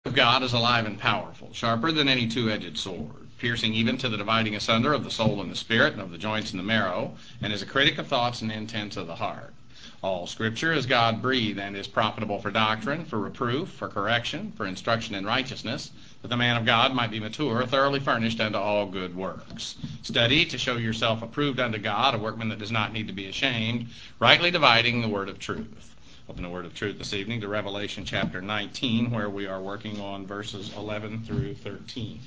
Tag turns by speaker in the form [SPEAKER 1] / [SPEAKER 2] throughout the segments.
[SPEAKER 1] of God is alive and powerful, sharper than any two-edged sword, piercing even to the dividing asunder of the soul and the spirit, and of the joints and the marrow, and is a critic of thoughts and intents of the heart. All Scripture is God-breathed and is profitable for doctrine, for reproof, for correction, for instruction in righteousness, that the man of God might be mature, thoroughly furnished unto all good works. Study to show yourself approved unto God, a workman that does not need to be ashamed, rightly dividing the word of truth. Open the word of truth this evening to Revelation chapter 19, where we are working on verses 11 through 13.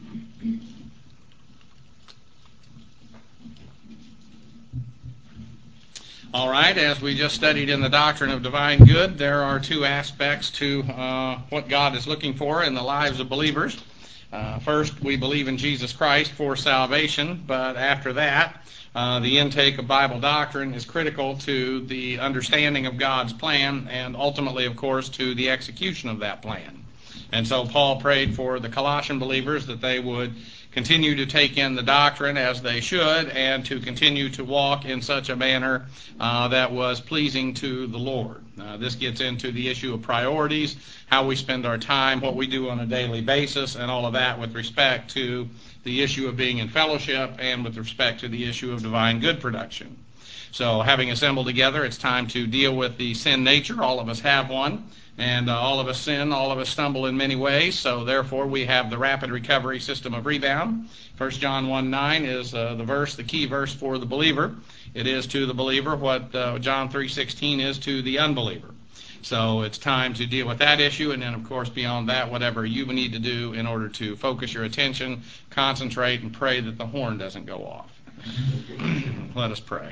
[SPEAKER 1] All right, as we just studied in the doctrine of divine good, there are two aspects to what God is looking for in the lives of believers. First, we believe in Jesus Christ for salvation, but after that, the intake of Bible doctrine is critical to the understanding of God's plan and ultimately, of course, to the execution of that plan. And so Paul prayed for the Colossian believers that they would continue to take in the doctrine as they should and to continue to walk in such a manner that was pleasing to the Lord. This gets into the issue of priorities, how we spend our time, what we do on a daily basis, and all of that with respect to the issue of being in fellowship and with respect to the issue of divine good production. So having assembled together, it's time to deal with the sin nature. All of us have one. And all of us sin, all of us stumble in many ways, so therefore we have the rapid recovery system of rebound. 1 John 1:9 is the key verse for the believer. It is to the believer what John 3:16 is to the unbeliever. So it's time to deal with that issue, and then of course beyond that, whatever you need to do in order to focus your attention, concentrate, and pray that the horn doesn't go off. Let us pray.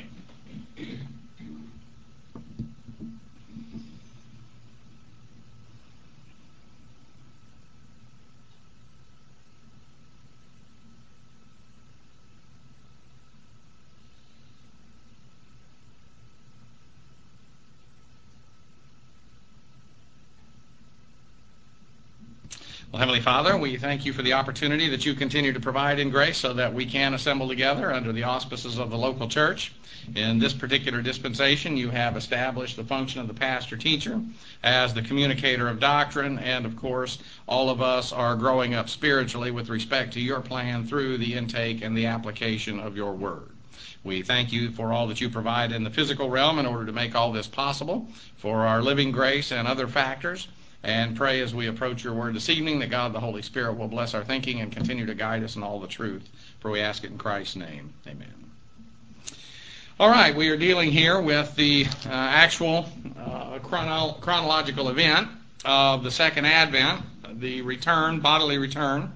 [SPEAKER 1] Well, Heavenly Father, we thank you for the opportunity that you continue to provide in grace so that we can assemble together under the auspices of the local church. In this particular dispensation, you have established the function of the pastor-teacher as the communicator of doctrine, and of course, all of us are growing up spiritually with respect to your plan through the intake and the application of your word. We thank you for all that you provide in the physical realm in order to make all this possible, for our living grace and other factors. And pray as we approach your word this evening that God the Holy Spirit will bless our thinking and continue to guide us in all the truth. For we ask it in Christ's name. Amen. All right, we are dealing here with the actual chronological event of the second advent, the return, bodily return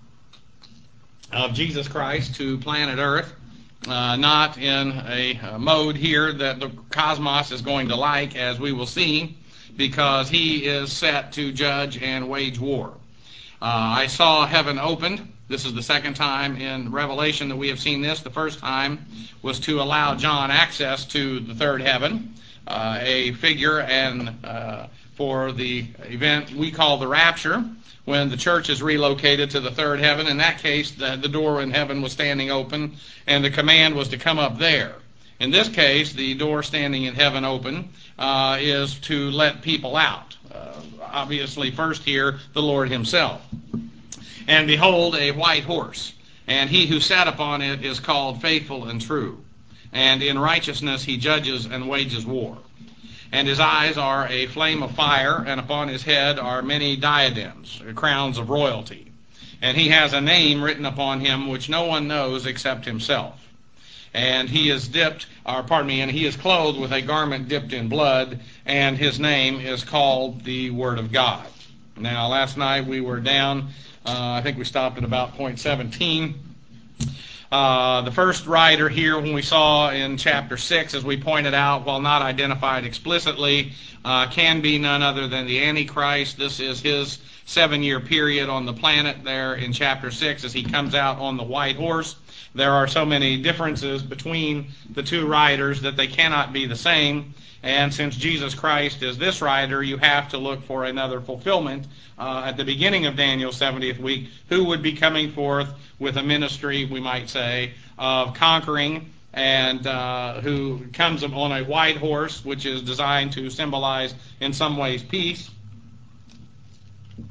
[SPEAKER 1] of Jesus Christ to planet Earth. Not in a mode here that the cosmos is going to like, as we will see, because he is set to judge and wage war. I saw heaven opened. This is the second time in Revelation that we have seen this. The first time was to allow John access to the third heaven, a figure and for the event we call the rapture, when the church is relocated to the third heaven. In that case, the door in heaven was standing open, and the command was to come up there. In this case, the door standing in heaven open is to let people out. Obviously, first here, the Lord himself. And behold, a white horse, and he who sat upon it is called Faithful and True. And in righteousness he judges and wages war. And his eyes are a flame of fire, and upon his head are many diadems, crowns of royalty. And he has a name written upon him which no one knows except himself. And he is and he is clothed with a garment dipped in blood, and his name is called the Word of God. Now, last night we were down, I think we stopped at about point 17. The first rider here, when we saw in chapter 6, as we pointed out, while not identified explicitly, can be none other than the Antichrist. This is his 7-year period on the planet there in chapter 6 as he comes out on the white horse. There are so many differences between the two riders that they cannot be the same. And since Jesus Christ is this rider, you have to look for another fulfillment at the beginning of Daniel's 70th week, who would be coming forth with a ministry, we might say, of conquering, and who comes on a white horse, which is designed to symbolize in some ways peace.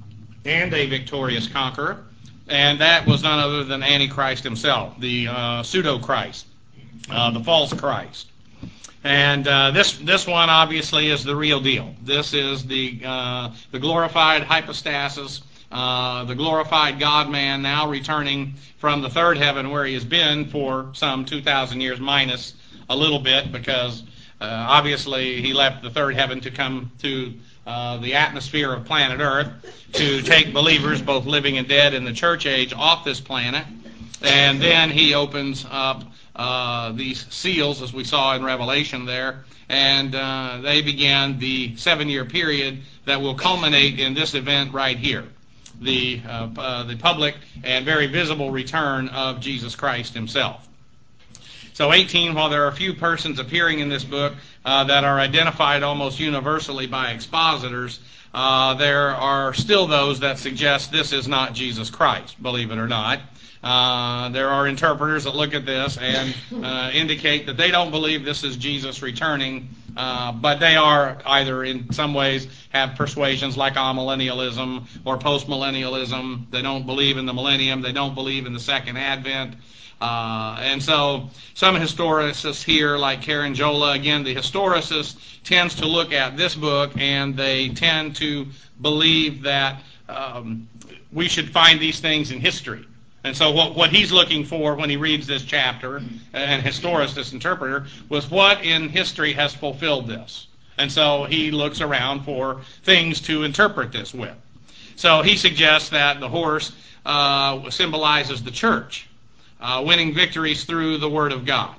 [SPEAKER 1] and a victorious conqueror, and that was none other than Antichrist himself, the pseudo-Christ, the false Christ. And this one obviously is the real deal. This is the glorified hypostasis, the glorified God-man now returning from the third heaven where he has been for some 2,000 years minus a little bit, because obviously he left the third heaven to come to the atmosphere of planet Earth to take believers, both living and dead in the church age, off this planet. And then he opens up these seals, as we saw in Revelation there, and they began the 7-year period that will culminate in this event right here, the public and very visible return of Jesus Christ himself. So 18, while there are a few persons appearing in this book that are identified almost universally by expositors, there are still those that suggest this is not Jesus Christ, believe it or not. There are interpreters that look at this and indicate that they don't believe this is Jesus returning, but they are either in some ways have persuasions like amillennialism or postmillennialism. They don't believe in the millennium. They don't believe in the second advent. And so some historicists here, like Karen Jola, again, the historicist tends to look at this book and they tend to believe that we should find these things in history. And so what he's looking for when he reads this chapter, an historicist interpreter, was what in history has fulfilled this. And so he looks around for things to interpret this with. So he suggests that the horse symbolizes the church, winning victories through the Word of God.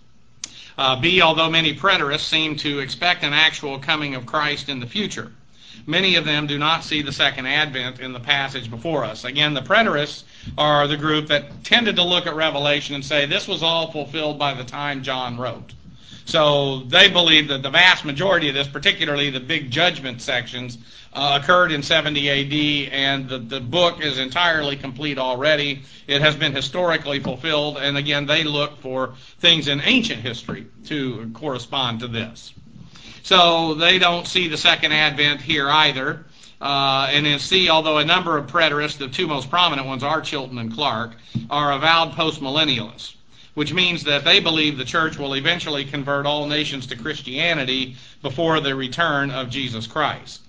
[SPEAKER 1] B, although many preterists seem to expect an actual coming of Christ in the future, many of them do not see the second advent in the passage before us. Again, the preterists are the group that tended to look at Revelation and say this was all fulfilled by the time John wrote. So they believe that the vast majority of this, particularly the big judgment sections, occurred in 70 A.D., and the book is entirely complete already. It has been historically fulfilled, and again, they look for things in ancient history to correspond to this. So they don't see the second advent here either. And in C, although a number of preterists, the two most prominent ones are Chilton and Clark, are avowed postmillennialists, which means that they believe the church will eventually convert all nations to Christianity before the return of Jesus Christ.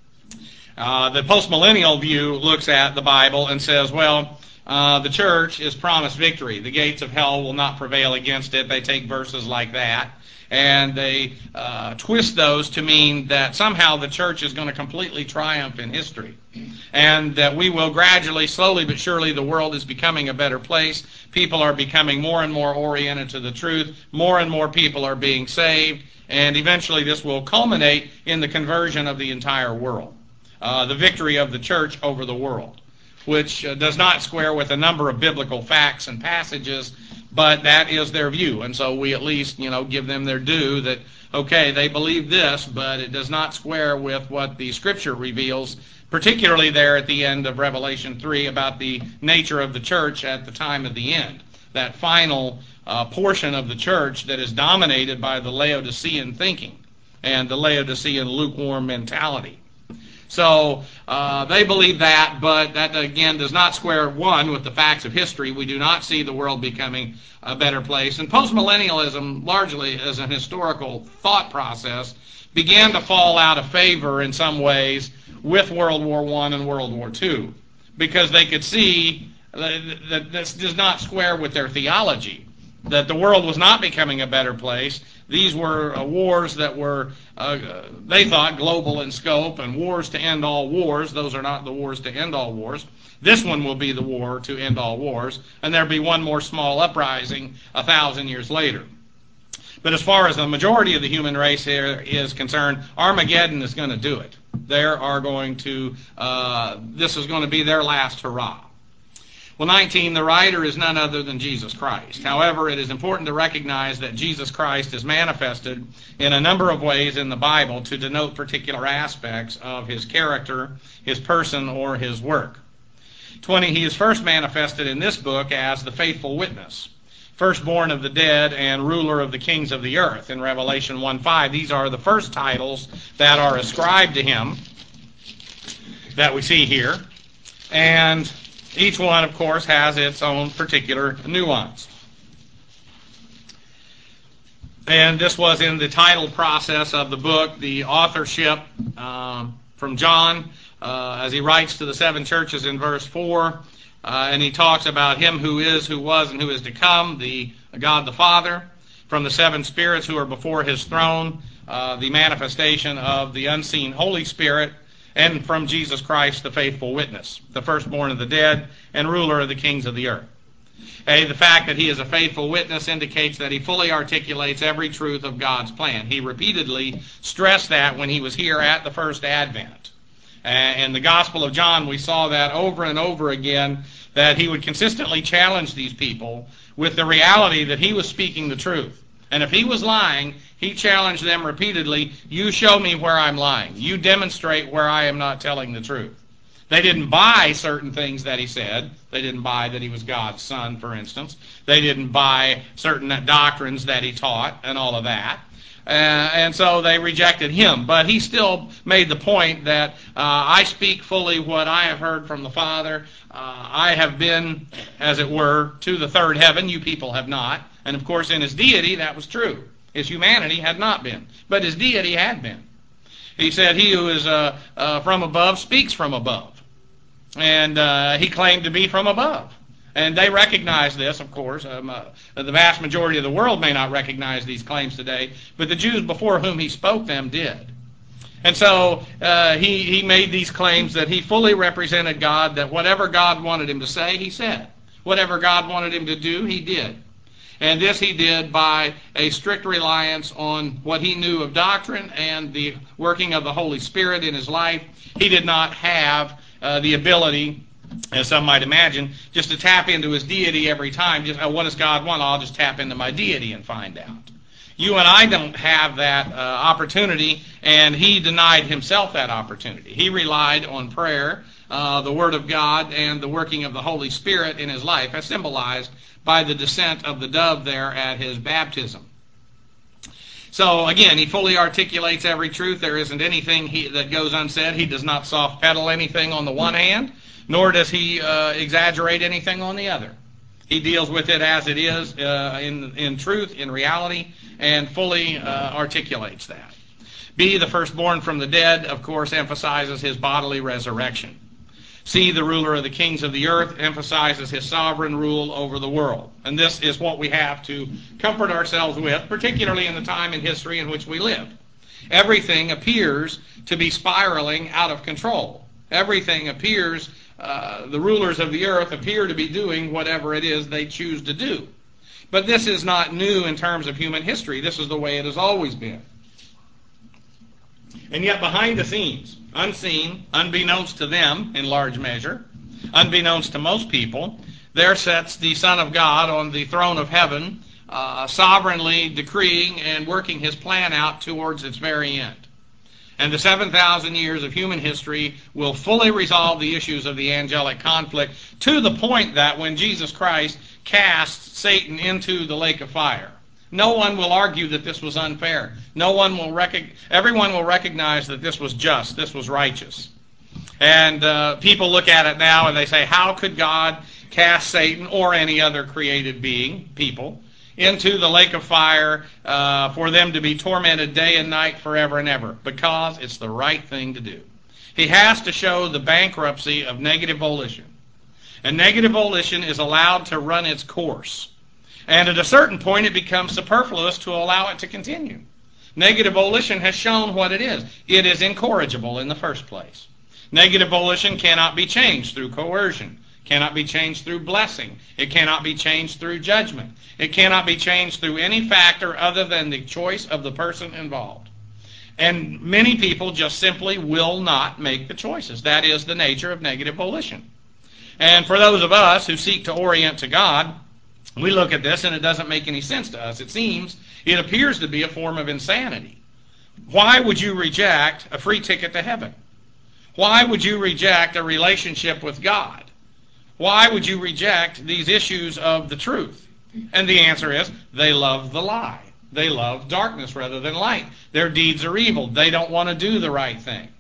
[SPEAKER 1] The postmillennial view looks at the Bible and says, well, the church is promised victory. The gates of hell will not prevail against it. They take verses like that, and they twist those to mean that somehow the church is going to completely triumph in history, and that we will gradually, slowly but surely, the world is becoming a better place. People are becoming more and more oriented to the truth. More and more people are being saved, and eventually this will culminate in the conversion of the entire world, the victory of the church over the world, which does not square with a number of biblical facts and passages, but that is their view. And so we at least, give them their due that, okay, they believe this, but it does not square with what the Scripture reveals, particularly there at the end of Revelation 3 about the nature of the church at the time of the end. That final portion of the church that is dominated by the Laodicean thinking and the Laodicean lukewarm mentality. So they believe that, but that again does not square, one, with the facts of history. We do not see the world becoming a better place. And postmillennialism, largely as an historical thought process, began to fall out of favor in some ways with World War I and World War II, because they could see that this does not square with their theology, that the world was not becoming a better place. These were wars that were, they thought, global in scope, and wars to end all wars. Those are not the wars to end all wars. This one will be the war to end all wars, and there'll be one more small uprising 1,000 years later. But as far as the majority of the human race here is concerned, Armageddon is going to do it. They are going to, this is going to be their last hurrah. Well, 19, the writer is none other than Jesus Christ. However, it is important to recognize that Jesus Christ is manifested in a number of ways in the Bible to denote particular aspects of his character, his person, or his work. 20, he is first manifested in this book as the faithful witness, firstborn of the dead and ruler of the kings of the earth in Revelation 1:5. These are the first titles that are ascribed to him that we see here. And each one, of course, has its own particular nuance. And this was in the title process of the book, the authorship from John, as he writes to the seven churches in verse 4. And he talks about him who is, who was, and who is to come, the God the Father, from the seven spirits who are before his throne, the manifestation of the unseen Holy Spirit, and from Jesus Christ, the faithful witness, the firstborn of the dead, and ruler of the kings of the earth. The fact that he is a faithful witness indicates that he fully articulates every truth of God's plan. He repeatedly stressed that when he was here at the first advent. In the Gospel of John, we saw that over and over again, that he would consistently challenge these people with the reality that he was speaking the truth. And if he was lying, he challenged them repeatedly, you show me where I'm lying. You demonstrate where I am not telling the truth. They didn't buy certain things that he said. They didn't buy that he was God's son, for instance. They didn't buy certain doctrines that he taught and all of that. And so they rejected him. But he still made the point that I speak fully what I have heard from the Father. I have been, as it were, to the third heaven. You people have not. And of course, in his deity, that was true. His humanity had not been. But his deity had been. He said, he who is from above speaks from above. And he claimed to be from above. And they recognize this, of course. The vast majority of the world may not recognize these claims today, but the Jews before whom he spoke them did. And so he made these claims that he fully represented God, that whatever God wanted him to say, he said. Whatever God wanted him to do, he did. And this he did by a strict reliance on what he knew of doctrine and the working of the Holy Spirit in his life. He did not have the ability, as some might imagine, just to tap into his deity every time. Just, what does God want? I'll just tap into my deity and find out. You and I don't have that opportunity, and he denied himself that opportunity. He relied on prayer, the Word of God, and the working of the Holy Spirit in his life, as symbolized by the descent of the dove there at his baptism. So again, he fully articulates every truth. There isn't anything that goes unsaid. He does not soft pedal anything on the one hand, nor does he exaggerate anything on the other. He deals with it as it is in truth, in reality, and fully articulates that. B, the firstborn from the dead, of course, emphasizes his bodily resurrection. C, the ruler of the kings of the earth, emphasizes his sovereign rule over the world. And this is what we have to comfort ourselves with, particularly in the time in history in which we live. Everything appears to be spiraling out of control. Everything appears, the rulers of the earth appear to be doing whatever it is they choose to do. But this is not new in terms of human history. This is the way it has always been. And yet behind the scenes, unseen, unbeknownst to them in large measure, unbeknownst to most people, there sits the Son of God on the throne of heaven, sovereignly decreeing and working his plan out towards its very end. And the 7,000 years of human history will fully resolve the issues of the angelic conflict, to the point that when Jesus Christ casts Satan into the lake of fire, no one will argue that this was unfair. Everyone will recognize that this was just, this was righteous. And people look at it now and they say, how could God cast Satan or any other created being, people, into the lake of fire for them to be tormented day and night forever and ever? Because it's the right thing to do. He has to show the bankruptcy of negative volition. And negative volition is allowed to run its course. And at a certain point, it becomes superfluous to allow it to continue. Negative volition has shown what it is. It is incorrigible in the first place. Negative volition cannot be changed through coercion. Cannot be changed through blessing. It cannot be changed through judgment. It cannot be changed through any factor other than the choice of the person involved. And many people just simply will not make the choices. That is the nature of negative volition. And for those of us who seek to orient to God, we look at this and it doesn't make any sense to us. It appears to be a form of insanity. Why would you reject a free ticket to heaven? Why would you reject a relationship with God? Why would you reject these issues of the truth? And the answer is, they love the lie. They love darkness rather than light. Their deeds are evil. They don't want to do the right thing.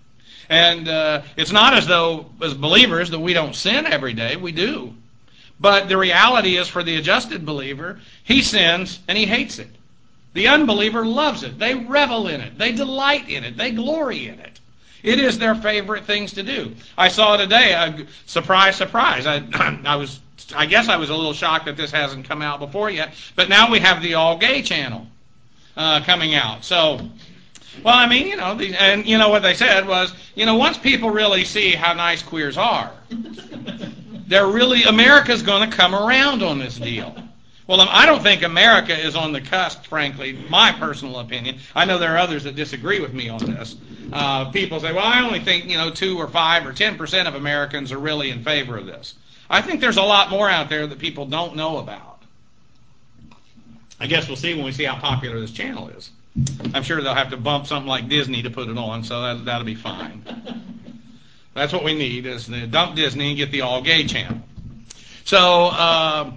[SPEAKER 1] And it's not as though, as believers, that we don't sin every day. We do. But the reality is, for the adjusted believer, he sins and he hates it. The unbeliever loves it. They revel in it. They delight in it. They glory in it. It is their favorite things to do. I saw today, surprise, surprise. I guess I was a little shocked that this hasn't come out before yet, but now we have the All Gay channel coming out. So, well, I mean, and you know what they said was, once people really see how nice queers are, America's going to come around on this deal. Well, I don't think America is on the cusp, frankly, my personal opinion. I know there are others that disagree with me on this. People say, well, I only think, 2 or 5 or 10% of Americans are really in favor of this. I think there's a lot more out there that people don't know about. I guess we'll see when we see how popular this channel is. I'm sure they'll have to bump something like Disney to put it on, so that'll be fine. That's what we need, is to dump Disney and get the All Gay channel. So,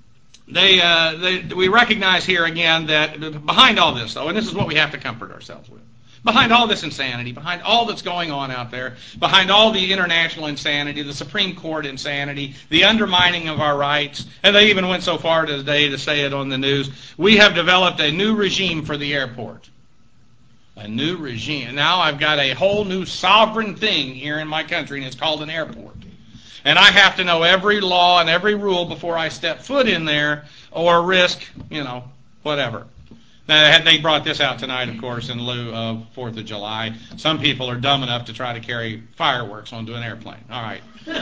[SPEAKER 1] we recognize here again that behind all this, though, and this is what we have to comfort ourselves with, behind all this insanity, behind all that's going on out there, behind all the international insanity, the Supreme Court insanity, the undermining of our rights, and they even went so far today to say it on the news, we have developed a new regime for the airport. A new regime. Now I've got a whole new sovereign thing here in my country, and it's called an airport. And I have to know every law and every rule before I step foot in there or risk, whatever. Now, they brought this out tonight, of course, in lieu of 4th of July. Some people are dumb enough to try to carry fireworks onto an airplane. All right.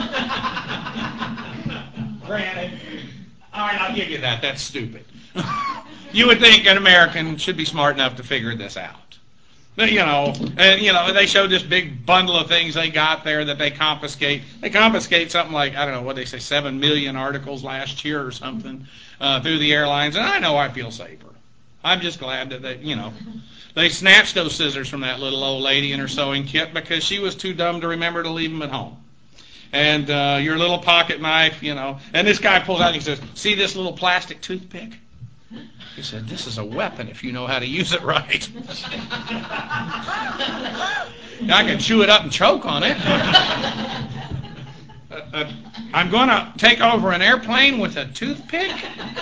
[SPEAKER 1] Granted. All right, I'll give you that. That's stupid. You would think an American should be smart enough to figure this out. But, they showed this big bundle of things they got there that they confiscate. They confiscate something like, I don't know, what they say, 7 million articles last year or something through the airlines. And I know I feel safer. I'm just glad that they snatched those scissors from that little old lady in her sewing kit because she was too dumb to remember to leave them at home. And your little pocket knife, And this guy pulls out and he says, see this little plastic toothpick? He said, this is a weapon if you know how to use it right. I can chew it up and choke on it. I'm going to take over an airplane with a toothpick?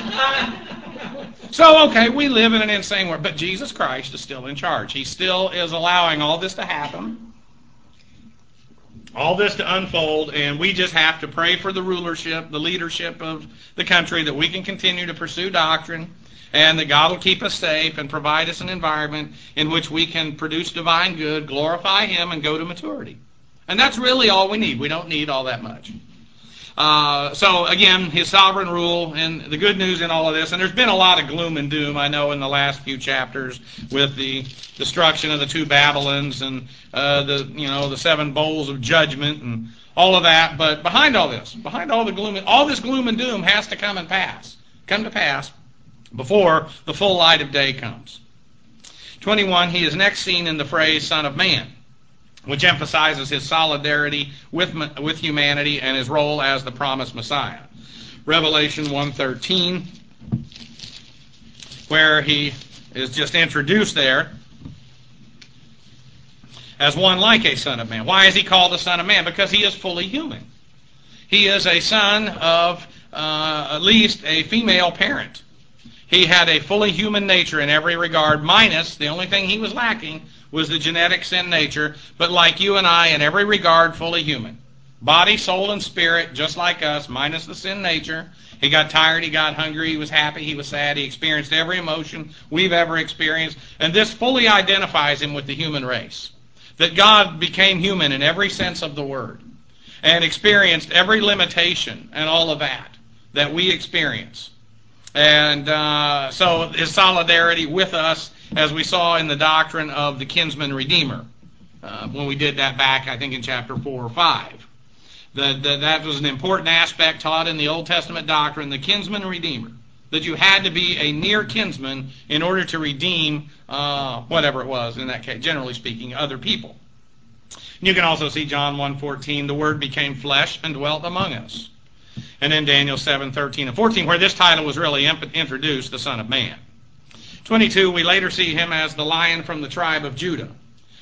[SPEAKER 1] So, okay, we live in an insane world, but Jesus Christ is still in charge. He still is allowing all this to happen, all this to unfold, and we just have to pray for the rulership, the leadership of the country, that we can continue to pursue doctrine, and that God will keep us safe and provide us an environment in which we can produce divine good, glorify Him, and go to maturity. And that's really all we need. We don't need all that much. So, again, His sovereign rule, and the good news in all of this, and there's been a lot of gloom and doom, I know, in the last few chapters with the destruction of the 2 Babylons and the 7 bowls of judgment and all of that. But behind all this, behind all the gloom, all this gloom and doom has to come to pass before the full light of day comes. 21, he is next seen in the phrase Son of Man, which emphasizes his solidarity with humanity and his role as the promised Messiah. Revelation 1:13, where he is just introduced there as one like a Son of Man. Why is he called the Son of Man? Because he is fully human. He is a son of at least a female parent. He had a fully human nature in every regard, minus the only thing he was lacking was the genetic sin nature, but like you and I, in every regard, fully human. Body, soul, and spirit, just like us, minus the sin nature. He got tired, he got hungry, he was happy, he was sad, he experienced every emotion we've ever experienced, and this fully identifies him with the human race. That God became human in every sense of the word, and experienced every limitation and all of that we experience. And so his solidarity with us, as we saw in the doctrine of the kinsman redeemer, when we did that back, I think, in chapter 4 or 5. That was an important aspect taught in the Old Testament doctrine, the kinsman redeemer, that you had to be a near kinsman in order to redeem whatever it was, in that case, generally speaking, other people. You can also see John 1:14, the Word became flesh and dwelt among us. And then Daniel 7:13 and 14, where this title was really introduced, the Son of Man. 22, we later see him as the Lion from the tribe of Judah.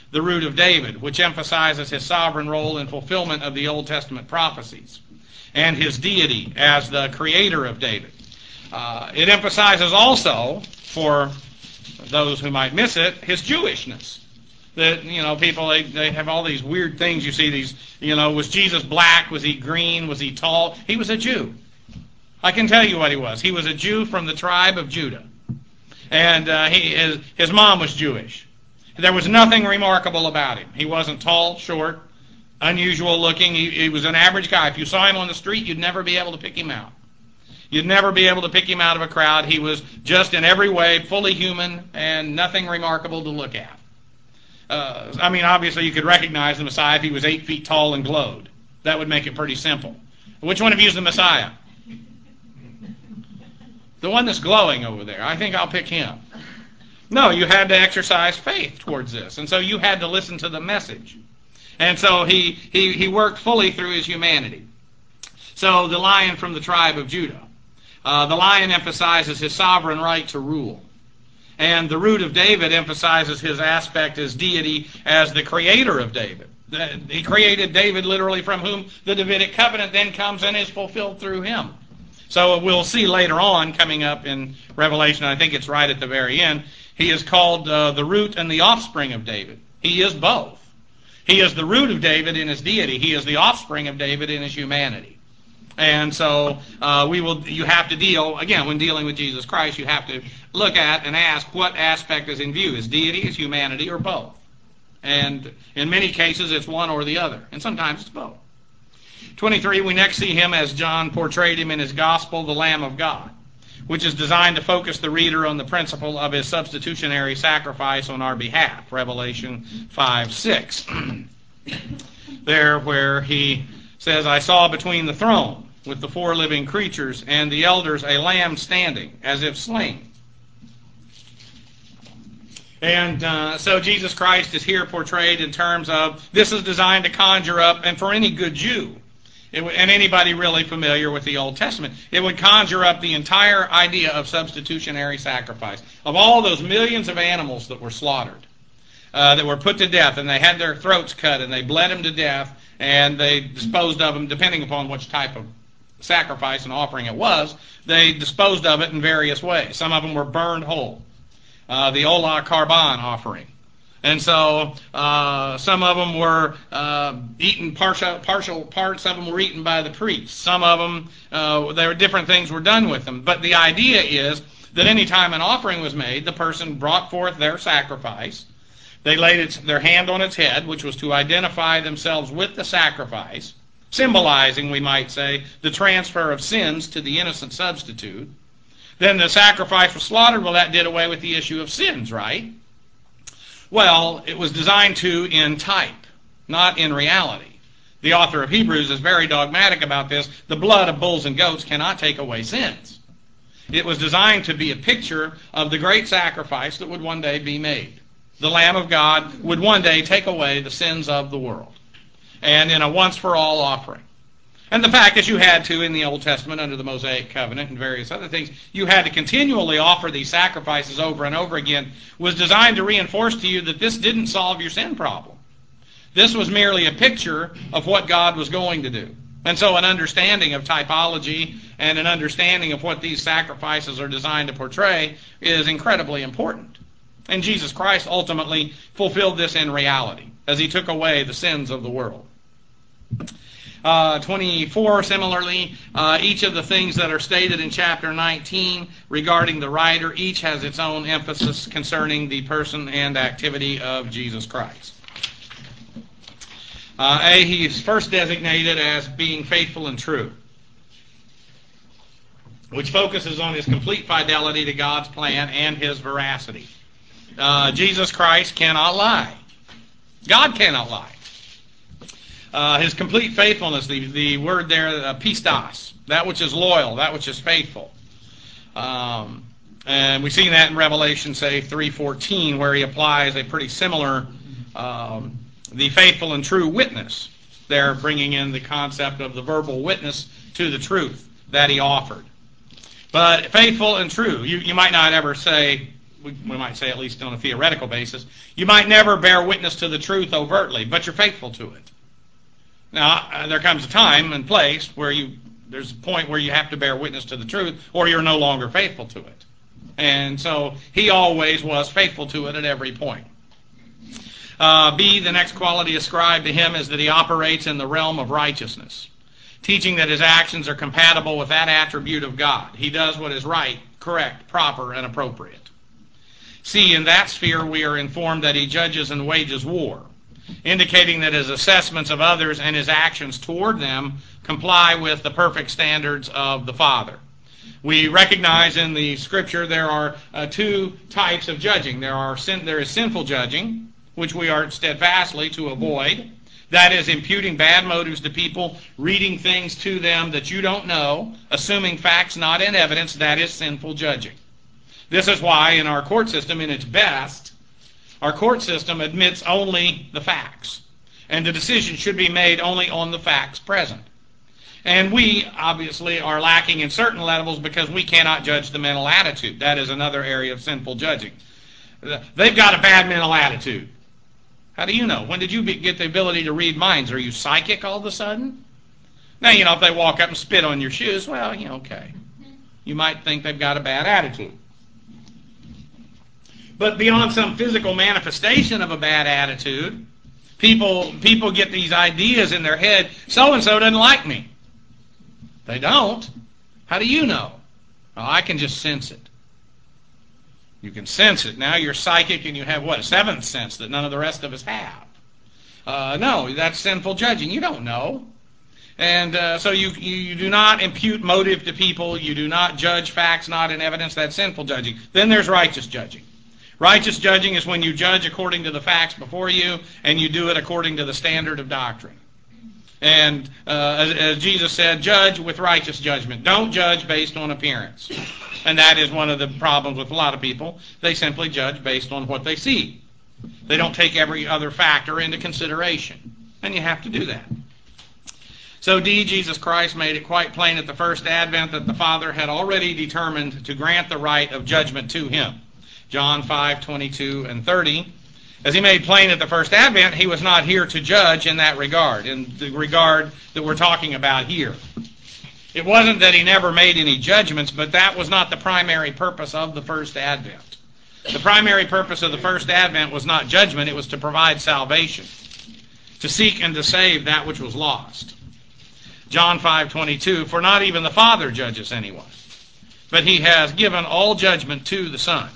[SPEAKER 1] the root of David, which emphasizes his sovereign role in fulfillment of the Old Testament prophecies, and his deity as the creator of David. It emphasizes also, for those who might miss it, his Jewishness. That, people, they have all these weird things. You see these, was Jesus black? Was he green? Was he tall? He was a Jew. I can tell you what he was. He was a Jew from the tribe of Judah. And his mom was Jewish. There was nothing remarkable about him. He wasn't tall, short, unusual looking. He was an average guy. If you saw him on the street, you'd never be able to pick him out. You'd never be able to pick him out of a crowd. He was just in every way fully human and nothing remarkable to look at. Obviously you could recognize the Messiah if he was 8 feet tall and glowed. That would make it pretty simple. Which one of you is the Messiah? The one that's glowing over there. I think I'll pick him. No, you had to exercise faith towards this. And so you had to listen to the message. And so he worked fully through his humanity. So the Lion from the tribe of Judah. The Lion emphasizes his sovereign right to rule. And the root of David emphasizes his aspect as deity, as the creator of David. He created David literally, from whom the Davidic covenant then comes and is fulfilled through him. So we'll see later on, coming up in Revelation, I think it's right at the very end, he is called the root and the offspring of David. He is both. He is the root of David in his deity. He is the offspring of David in his humanity. And so you have to deal, again, when dealing with Jesus Christ, you have to look at and ask what aspect is in view. Is deity, is humanity, or both? And in many cases, it's one or the other. And sometimes it's both. 23, we next see him as John portrayed him in his gospel, the Lamb of God, which is designed to focus the reader on the principle of his substitutionary sacrifice on our behalf. Revelation 5:6. There where he says, I saw between the throne with the 4 living creatures and the elders a lamb standing as if slain. And so Jesus Christ is here portrayed in terms of, this is designed to conjure up, and for any good Jew, and anybody really familiar with the Old Testament, it would conjure up the entire idea of substitutionary sacrifice. Of all those millions of animals that were slaughtered, that were put to death, and they had their throats cut, and they bled them to death, and they disposed of them, depending upon which type of sacrifice and offering it was, they disposed of it in various ways. Some of them were burned whole. The Olah Karban offering. And so some of them were eaten partial parts. Some of them were eaten by the priests. Some of them, there were different things were done with them. But the idea is that any time an offering was made, the person brought forth their sacrifice. They laid their hand on its head, which was to identify themselves with the sacrifice, symbolizing, we might say, the transfer of sins to the innocent substitute. Then the sacrifice was slaughtered. Well, that did away with the issue of sins, right? Well, it was designed to in type, not in reality. The author of Hebrews is very dogmatic about this. The blood of bulls and goats cannot take away sins. It was designed to be a picture of the great sacrifice that would one day be made. The Lamb of God would one day take away the sins of the world, and in a once-for-all offering. And the fact is, you had to, in the Old Testament, under the Mosaic Covenant and various other things, you had to continually offer these sacrifices over and over again, was designed to reinforce to you that this didn't solve your sin problem. This was merely a picture of what God was going to do. And so an understanding of typology and an understanding of what these sacrifices are designed to portray is incredibly important. And Jesus Christ ultimately fulfilled this in reality, as he took away the sins of the world. 24, similarly, each of the things that are stated in chapter 19 regarding the writer, each has its own emphasis concerning the person and activity of Jesus Christ. He is first designated as being faithful and true, which focuses on his complete fidelity to God's plan and his veracity. Jesus Christ cannot lie. God cannot lie. His complete faithfulness, the word there, pistos, that which is loyal, that which is faithful. And we see that in Revelation, say, 3:14, where he applies a pretty similar, the faithful and true witness. They're bringing in the concept of the verbal witness to the truth that he offered. But faithful and true, you might not ever say, we might say at least on a theoretical basis, you might never bear witness to the truth overtly, but you're faithful to it. Now, there comes a time and place where there's a point where you have to bear witness to the truth, or you're no longer faithful to it. And so he always was faithful to it at every point. B, the next quality ascribed to him is that he operates in the realm of righteousness, teaching that his actions are compatible with that attribute of God. He does what is right, correct, proper, and appropriate. C, in that sphere we are informed that he judges and wages war, indicating that his assessments of others and his actions toward them comply with the perfect standards of the Father. We recognize in the Scripture there are two types of judging. There is sinful judging, which we are steadfastly to avoid. That is imputing bad motives to people, reading things to them that you don't know, assuming facts not in evidence. That is sinful judging. This is why in our court system, in its best, our court system admits only the facts, and the decision should be made only on the facts present. And we, obviously, are lacking in certain levels because we cannot judge the mental attitude. That is another area of sinful judging. They've got a bad mental attitude. How do you know? When did you get the ability to read minds? Are you psychic all of a sudden? Now, if they walk up and spit on your shoes, well, okay. You might think they've got a bad attitude. But beyond some physical manifestation of a bad attitude, people get these ideas in their head, so-and-so doesn't like me. They don't. How do you know? Well, I can just sense it. You can sense it. Now you're psychic and you have, a seventh sense that none of the rest of us have. No, that's sinful judging. You don't know. And so you do not impute motive to people. You do not judge facts not in evidence. That's sinful judging. Then there's righteous judging. Righteous judging is when you judge according to the facts before you, and you do it according to the standard of doctrine. And as Jesus said, judge with righteous judgment. Don't judge based on appearance. And that is one of the problems with a lot of people. They simply judge based on what they see. They don't take every other factor into consideration. And you have to do that. So D, Jesus Christ made it quite plain at the first advent that the Father had already determined to grant the right of judgment to him. John 5:22 and 30. As he made plain at the first advent, he was not here to judge in that regard, in the regard that we're talking about here. It wasn't that he never made any judgments, but that was not the primary purpose of the first advent. The primary purpose of the first advent was not judgment, it was to provide salvation, to seek and to save that which was lost. John 5:22, for not even the Father judges anyone, but he has given all judgment to the Son.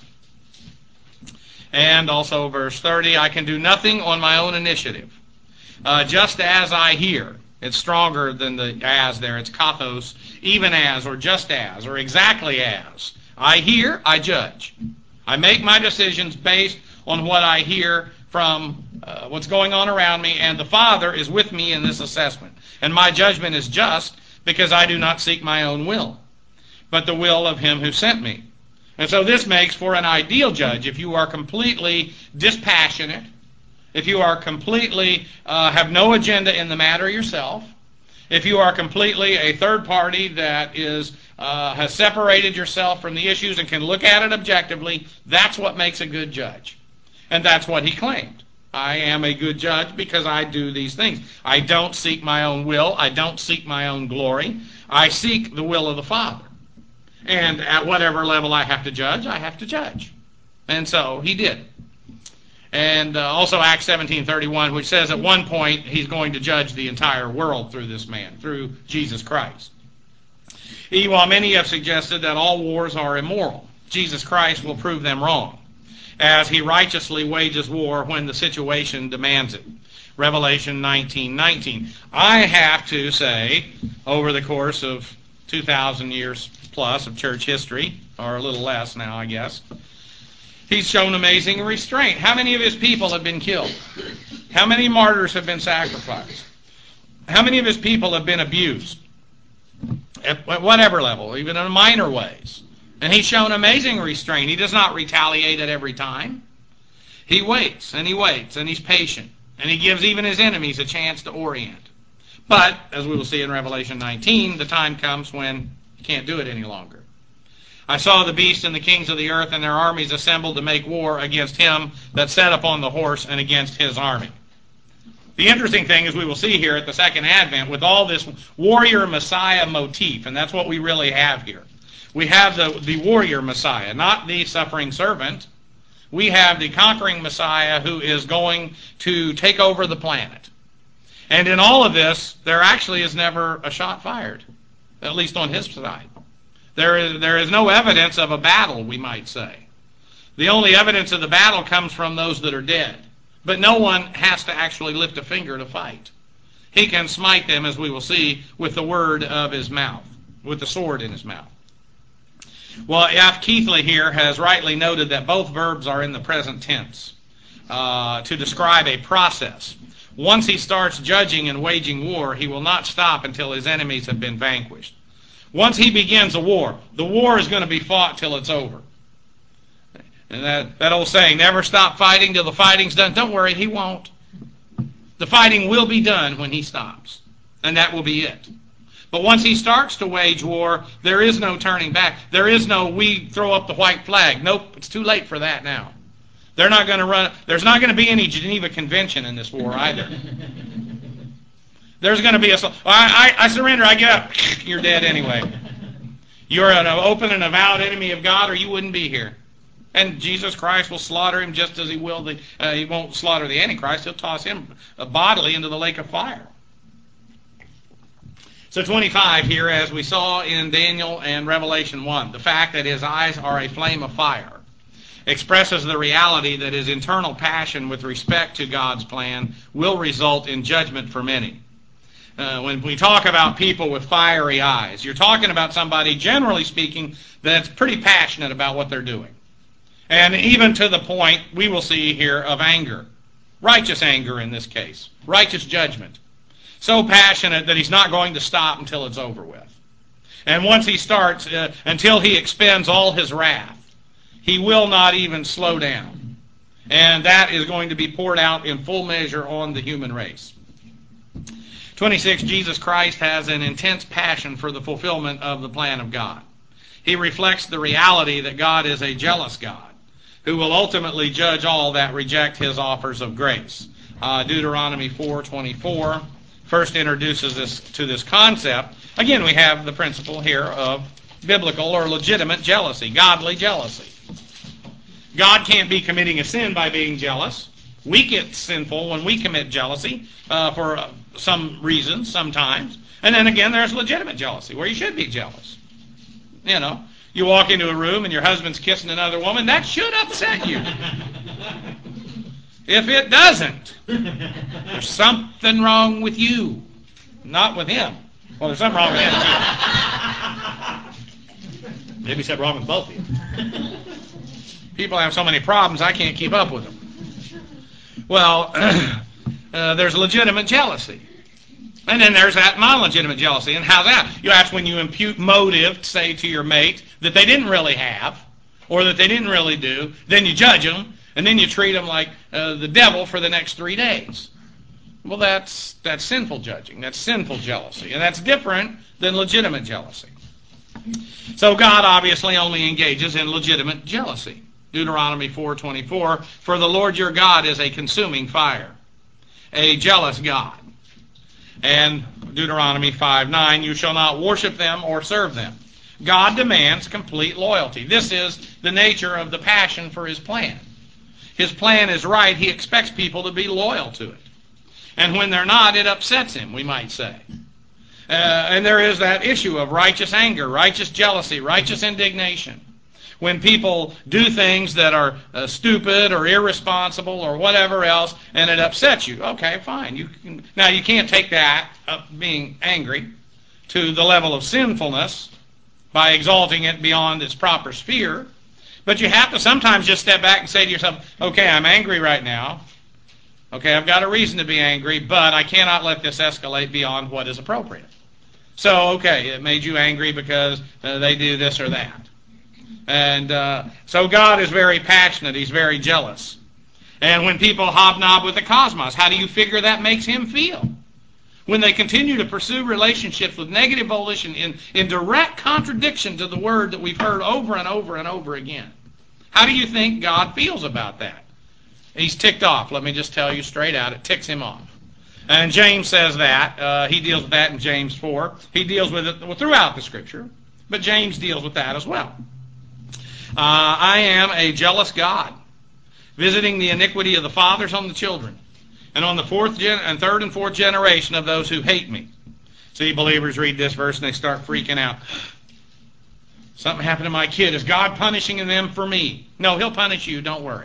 [SPEAKER 1] And also verse 30, I can do nothing on my own initiative. Just as I hear. It's stronger than the as there. It's kathos, even as, or just as, or exactly as. I hear, I judge. I make my decisions based on what I hear from what's going on around me, and the Father is with me in this assessment. And my judgment is just because I do not seek my own will, but the will of him who sent me. And so this makes for an ideal judge. If you are completely dispassionate, if you are completely have no agenda in the matter yourself, if you are completely a third party that has separated yourself from the issues and can look at it objectively, that's what makes a good judge. And that's what he claimed. I am a good judge because I do these things. I don't seek my own will. I don't seek my own glory. I seek the will of the Father. And at whatever level I have to judge, I have to judge. And so he did. And also Acts 17:31, which says at one point he's going to judge the entire world through this man, through Jesus Christ. While many have suggested that all wars are immoral, Jesus Christ will prove them wrong, as he righteously wages war when the situation demands it. Revelation 19:19. I have to say, over the course of 2,000 years plus of church history, or a little less now, I guess, he's shown amazing restraint. How many of his people have been killed? How many martyrs have been sacrificed? How many of his people have been abused? At whatever level, even in minor ways. And he's shown amazing restraint. He does not retaliate at every time. He waits, and he's patient. And he gives even his enemies a chance to orient. But, as we will see in Revelation 19, the time comes when he can't do it any longer. I saw the beast and the kings of the earth and their armies assembled to make war against him that sat upon the horse and against his army. The interesting thing is we will see here at the second advent with all this warrior Messiah motif, and that's what we really have here. We have the warrior Messiah, not the suffering servant. We have the conquering Messiah who is going to take over the planet. And in all of this, there actually is never a shot fired, at least on his side. There is no evidence of a battle, we might say. The only evidence of the battle comes from those that are dead. But no one has to actually lift a finger to fight. He can smite them, as we will see, with the word of his mouth, with the sword in his mouth. Well, F. Keithley here has rightly noted that both verbs are in the present tense to describe a process. Once he starts judging and waging war, he will not stop until his enemies have been vanquished. Once he begins a war, the war is going to be fought till it's over. And that old saying, never stop fighting till the fighting's done. Don't worry, he won't. The fighting will be done when he stops. And that will be it. But once he starts to wage war, there is no turning back. There is no, we throw up the white flag. Nope, it's too late for that now. They're not going to run. There's not going to be any Geneva Convention in this war either. There's going to be I surrender, I give up. You're dead anyway. You're an open and avowed enemy of God or you wouldn't be here. And Jesus Christ will slaughter him just as he will. He won't slaughter the Antichrist. He'll toss him bodily into the lake of fire. So 25 here, as we saw in Daniel and Revelation 1, the fact that his eyes are a flame of fire expresses the reality that his internal passion with respect to God's plan will result in judgment for many. When we talk about people with fiery eyes, you're talking about somebody, generally speaking, that's pretty passionate about what they're doing. And even to the point, we will see here, of anger. Righteous anger in this case. Righteous judgment. So passionate that he's not going to stop until it's over with. And once he starts, until he expends all his wrath, he will not even slow down. And that is going to be poured out in full measure on the human race. 26, Jesus Christ has an intense passion for the fulfillment of the plan of God. He reflects the reality that God is a jealous God who will ultimately judge all that reject his offers of grace. Deuteronomy 4:24 first introduces us to this concept. Again, we have the principle here of biblical or legitimate jealousy, godly jealousy. God can't be committing a sin by being jealous. We get sinful when we commit jealousy for some reasons sometimes. And then again, there's legitimate jealousy where you should be jealous. You know, you walk into a room and your husband's kissing another woman, that should upset you. If it doesn't, there's something wrong with you, not with him. Well, there's something wrong with him too. Maybe something wrong with both of you. People have so many problems, I can't keep up with them. Well, there's legitimate jealousy. And then there's that non-legitimate jealousy. And how's that? That's when you impute motive, say, to your mate that they didn't really have or that they didn't really do. Then you judge them, and then you treat them like the devil for the next 3 days. Well, that's sinful judging. That's sinful jealousy. And that's different than legitimate jealousy. So God obviously only engages in legitimate jealousy. Deuteronomy 4:24, for the Lord your God is a consuming fire, a jealous God. And Deuteronomy 5:9, you shall not worship them or serve them. God demands complete loyalty. This is the nature of the passion for his plan. His plan is right. He expects people to be loyal to it. And when they're not, it upsets him, we might say. And there is that issue of righteous anger, righteous jealousy, righteous indignation. When people do things that are stupid or irresponsible or whatever else, and it upsets you, okay, fine. Now, you can't take that, being angry, to the level of sinfulness by exalting it beyond its proper sphere. But you have to sometimes just step back and say to yourself, okay, I'm angry right now. Okay, I've got a reason to be angry, but I cannot let this escalate beyond what is appropriate. So, okay, it made you angry because they do this or that. And so God is very passionate. He's very jealous. And when people hobnob with the cosmos, how do you figure that makes him feel? when they continue to pursue relationships with negative volition in direct contradiction to the word that we've heard over and over and over again. How do you think God feels about that? He's ticked off. Let me just tell you straight out, it ticks him off. And James says that. He deals with that in James 4. He deals with it throughout the Scripture, but James deals with that as well. I am a jealous God, visiting the iniquity of the fathers on the children, and on the third and fourth generation of those who hate me. See, believers read this verse and they start freaking out. Something happened to my kid. Is God punishing them for me? No, He'll punish you. Don't worry.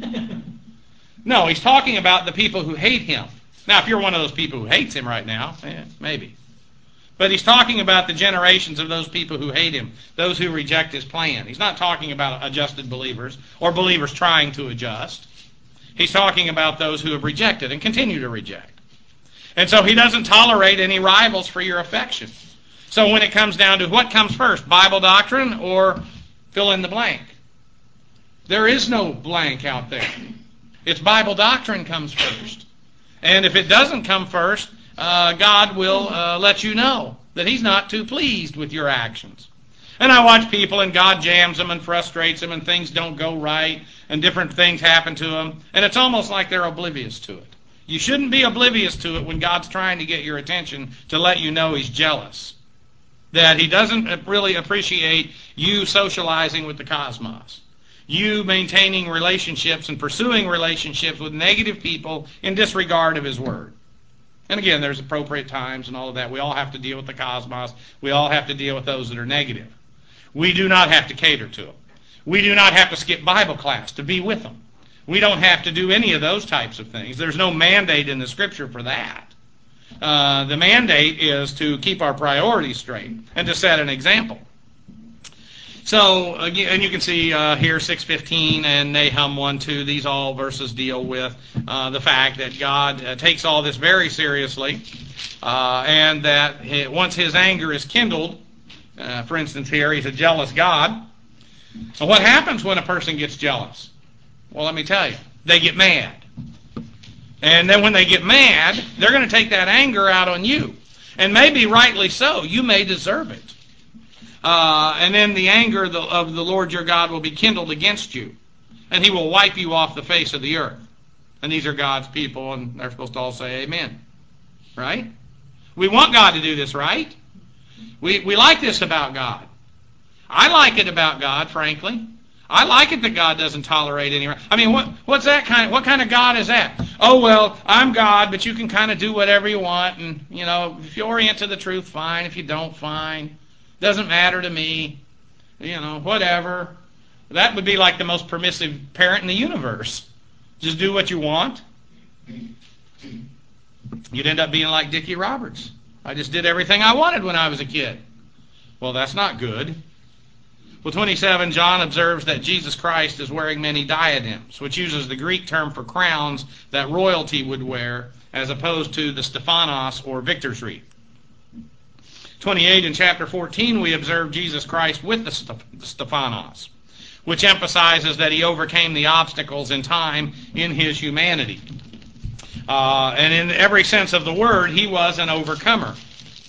[SPEAKER 1] No, He's talking about the people who hate Him. Now, if you're one of those people who hates Him right now, maybe. But He's talking about the generations of those people who hate Him, those who reject His plan. He's not talking about adjusted believers or believers trying to adjust. He's talking about those who have rejected and continue to reject. And so He doesn't tolerate any rivals for your affection. So when it comes down to what comes first, Bible doctrine or fill in the blank? There is no blank out there. It's Bible doctrine comes first. And if it doesn't come first, God will let you know that He's not too pleased with your actions. And I watch people and God jams them and frustrates them and things don't go right and different things happen to them. And it's almost like they're oblivious to it. You shouldn't be oblivious to it when God's trying to get your attention to let you know He's jealous. That He doesn't really appreciate you socializing with the cosmos. You maintaining relationships and pursuing relationships with negative people in disregard of His Word. And again, there's appropriate times and all of that. We all have to deal with the cosmos. We all have to deal with those that are negative. We do not have to cater to them. We do not have to skip Bible class to be with them. We don't have to do any of those types of things. There's no mandate in the Scripture for that. The mandate is to keep our priorities straight and to set an example. So, and you can see here 6:15 and Nahum 1:2, these all verses deal with the fact that God takes all this very seriously and that once His anger is kindled, for instance here, He's a jealous God. So what happens when a person gets jealous? Well, let me tell you, they get mad. And then when they get mad, they're going to take that anger out on you. And maybe rightly so. You may deserve it. And then the anger of the Lord your God will be kindled against you. And He will wipe you off the face of the earth. And these are God's people, and they're supposed to all say amen. Right? We want God to do this, right? We like this about God. I like it about God, frankly. I like it that God doesn't tolerate any. I mean, what kind of God is that? Oh, well, I'm God, but you can kind of do whatever you want, and, if you orient to the truth, fine. If you don't, fine. Doesn't matter to me. Whatever. That would be like the most permissive parent in the universe. Just do what you want. You'd end up being like Dickie Roberts. I just did everything I wanted when I was a kid. Well, that's not good. Well, 27, John observes that Jesus Christ is wearing many diadems, which uses the Greek term for crowns that royalty would wear, as opposed to the Stephanos or victor's wreath. 28, in chapter 14, we observe Jesus Christ with the Stephanos, which emphasizes that He overcame the obstacles in time in His humanity. And in every sense of the word, He was an overcomer.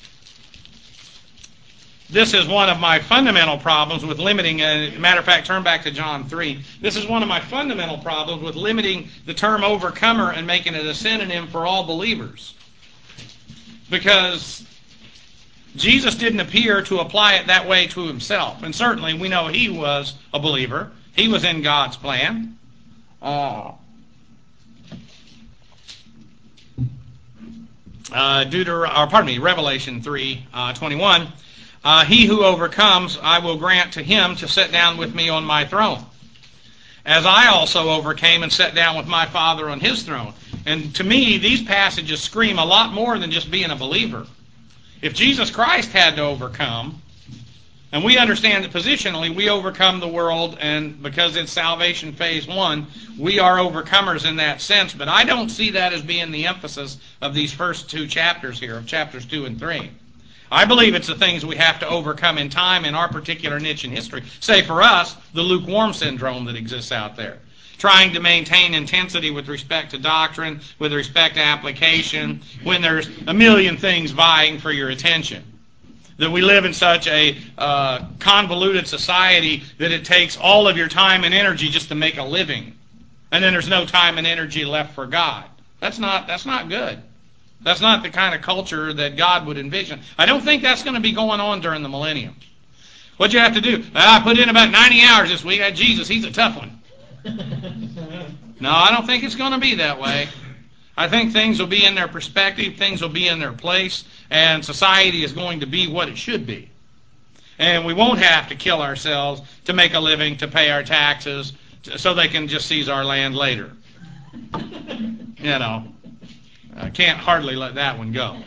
[SPEAKER 1] This is one of my fundamental problems with limiting, matter of fact, turn back to John 3. This is one of my fundamental problems with limiting the term overcomer and making it a synonym for all believers. Because Jesus didn't appear to apply it that way to Himself. And certainly we know He was a believer. He was in God's plan. Revelation 3:21. He who overcomes, I will grant to him to sit down with me on my throne, as I also overcame and sat down with my Father on His throne. And to me, these passages scream a lot more than just being a believer. If Jesus Christ had to overcome, and we understand that positionally we overcome the world, and because it's salvation phase 1, we are overcomers in that sense, but I don't see that as being the emphasis of these first 2 chapters here, of chapters 2 and 3. I believe it's the things we have to overcome in time in our particular niche in history. Say for us, the lukewarm syndrome that exists out there. trying to maintain intensity with respect to doctrine, with respect to application, when there's a million things vying for your attention. That we live in such a convoluted society that it takes all of your time and energy just to make a living. And then there's no time and energy left for God. That's not good. That's not the kind of culture that God would envision. I don't think that's going to be going on during the millennium. What you have to do? I put in about 90 hours this week. Jesus, he's a tough one. No, I don't think it's going to be that way. I think things will be in their perspective, things will be in their place, and society is going to be what it should be. And we won't have to kill ourselves to make a living, to pay our taxes, so they can just seize our land later. You know, I can't hardly let that one go.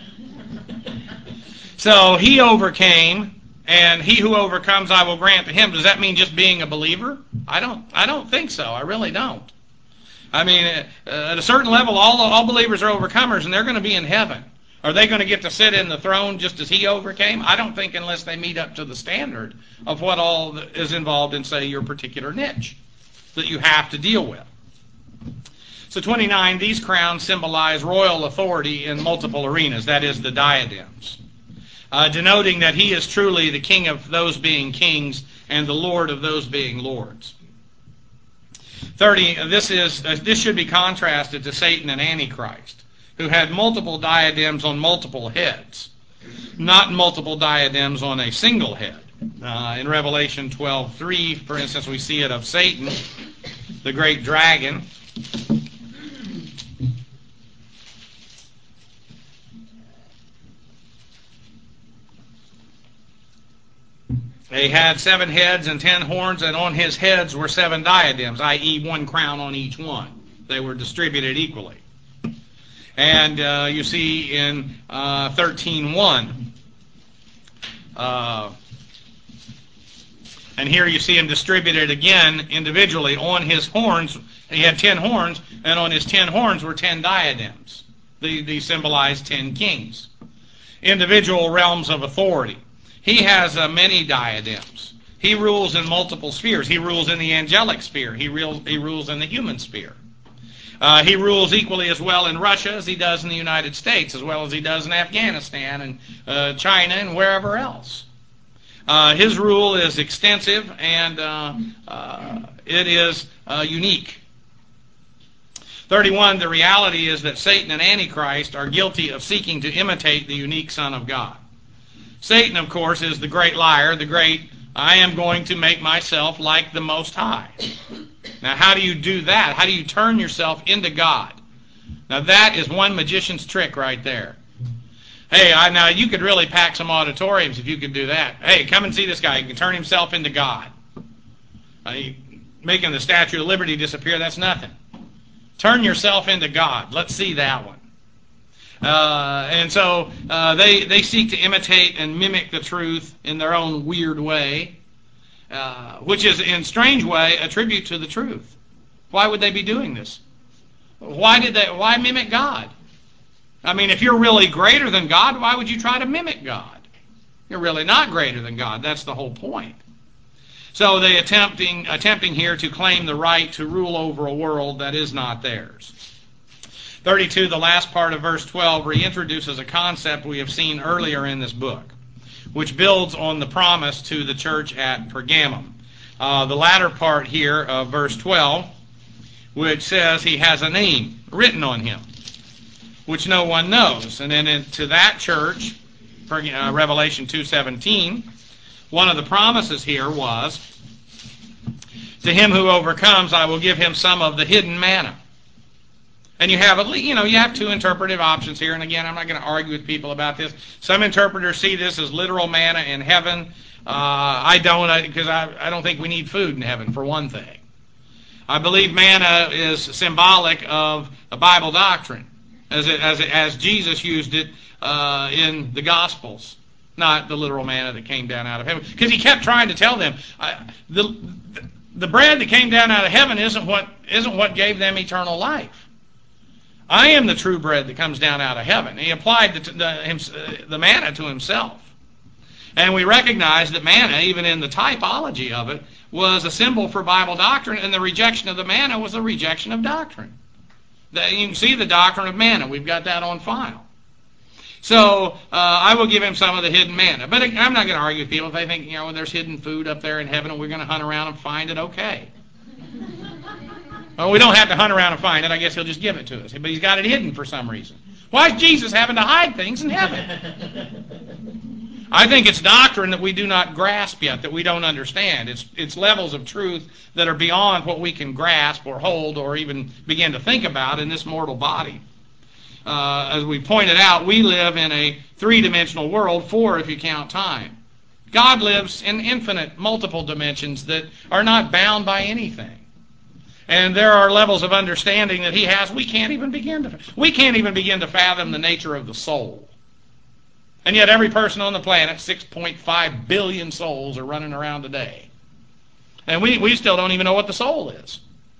[SPEAKER 1] So he overcame, and he who overcomes I will grant to him. Does that mean just being a believer? I don't think so. I really don't. I mean, at a certain level, all believers are overcomers, and they're going to be in heaven. Are they going to get to sit in the throne just as he overcame? I don't think, unless they meet up to the standard of what all is involved in, say, your particular niche that you have to deal with. So 29, these crowns symbolize royal authority in multiple arenas, that is, the diadems, denoting that he is truly the king of those being kings and the lord of those being lords. 30, this should be contrasted to Satan and Antichrist, who had multiple diadems on multiple heads, not multiple diadems on a single head. In Revelation 12:3, for instance, we see it of Satan, the great dragon. He had 7 heads and 10 horns, and on his heads were 7 diadems, i.e. 1 crown on each one. They were distributed equally. And you see in 13:1, and here you see him distributed again individually on his horns. He had 10 horns, and on his 10 horns were 10 diadems. These symbolize 10 kings, individual realms of authority. He has many diadems. He rules in multiple spheres. He rules in the angelic sphere. He rules in the human sphere. He rules equally as well in Russia as he does in the United States, as well as he does in Afghanistan and China and wherever else. His rule is extensive, and it is unique. 31, the reality is that Satan and Antichrist are guilty of seeking to imitate the unique Son of God. Satan, of course, is the great liar, the great, I am going to make myself like the Most High. Now, how do you do that? How do you turn yourself into God? Now, that is one magician's trick right there. Hey, now you could really pack some auditoriums if you could do that. Hey, come and see this guy. He can turn himself into God. Making the Statue of Liberty disappear, that's nothing. Turn yourself into God. Let's see that one. And so they seek to imitate and mimic the truth in their own weird way, which is, in a strange way, a tribute to the truth. Why would they be doing this? Why mimic God? I mean, if you're really greater than God, why would you try to mimic God? You're really not greater than God. That's the whole point. So they attempting here to claim the right to rule over a world that is not theirs. 32, the last part of verse 12, reintroduces a concept we have seen earlier in this book, which builds on the promise to the church at Pergamum. The latter part here of verse 12, which says he has a name written on him, which no one knows. And then to that church, Revelation 2:17, one of the promises here was, to him who overcomes, I will give him some of the hidden manna. And you have 2 interpretive options here. And again, I'm not going to argue with people about this. Some interpreters see this as literal manna in heaven. I don't, because I don't think we need food in heaven, for one thing. I believe manna is symbolic of a Bible doctrine, as Jesus used it in the Gospels, not the literal manna that came down out of heaven. Because he kept trying to tell them, the bread that came down out of heaven isn't what gave them eternal life. I am the true bread that comes down out of heaven. He applied the manna to himself. And we recognize that manna, even in the typology of it, was a symbol for Bible doctrine, and the rejection of the manna was a rejection of doctrine. You can see the doctrine of manna. We've got that on file. So I will give him some of the hidden manna. But I'm not going to argue with people if they think, there's hidden food up there in heaven and we're going to hunt around and find it. Okay. Well, we don't have to hunt around and find it. I guess he'll just give it to us. But he's got it hidden for some reason. Why is Jesus having to hide things in heaven? I think it's doctrine that we do not grasp yet, that we don't understand. It's levels of truth that are beyond what we can grasp or hold or even begin to think about in this mortal body. As we pointed out, we live in a three-dimensional world, 4 if you count time. God lives in infinite, multiple dimensions that are not bound by anything. And there are levels of understanding that he has we can't even begin to fathom the nature of the soul. And yet every person on the planet, 6.5 billion souls, are running around today. And we still don't even know what the soul is.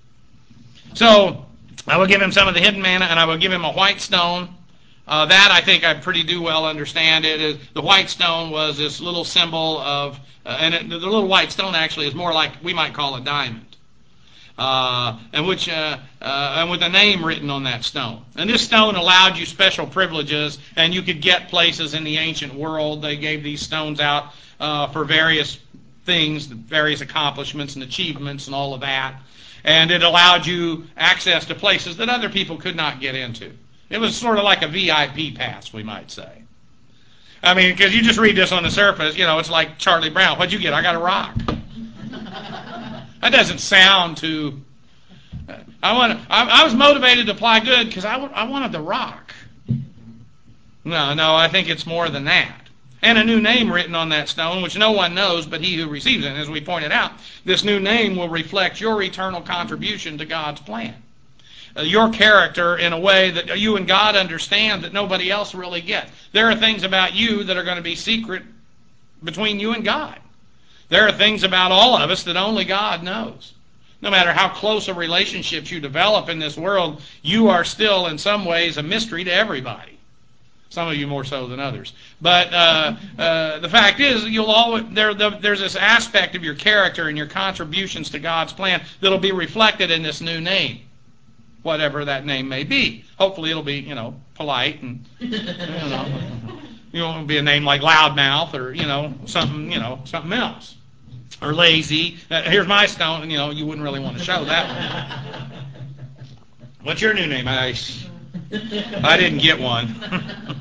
[SPEAKER 1] So I will give him some of the hidden manna, and I will give him a white stone. That I think I pretty do well understand it. The white stone was this little symbol of, the little white stone actually is more like we might call a diamond. And with a name written on that stone. And this stone allowed you special privileges, and you could get places in the ancient world. They gave these stones out for various things, various accomplishments and achievements and all of that. And it allowed you access to places that other people could not get into. It was sort of like a VIP pass, we might say. I mean, because you just read this on the surface, it's like Charlie Brown. What'd you get? I got a rock. That doesn't sound too... I was motivated to apply good because I wanted the rock. No, I think it's more than that. And a new name written on that stone, which no one knows but he who receives it. And as we pointed out, this new name will reflect your eternal contribution to God's plan. Your character in a way that you and God understand that nobody else really gets. There are things about you that are going to be secret between you and God. There are things about all of us that only God knows. No matter how close a relationship you develop in this world, you are still in some ways a mystery to everybody. Some of you more so than others. But the fact is, there's this aspect of your character and your contributions to God's plan that'll be reflected in this new name, whatever that name may be. Hopefully it'll be, polite and, you won't be a name like Loudmouth or, something else. Or lazy. Here's my stone, and you wouldn't really want to show that one. What's your new name? I didn't get one.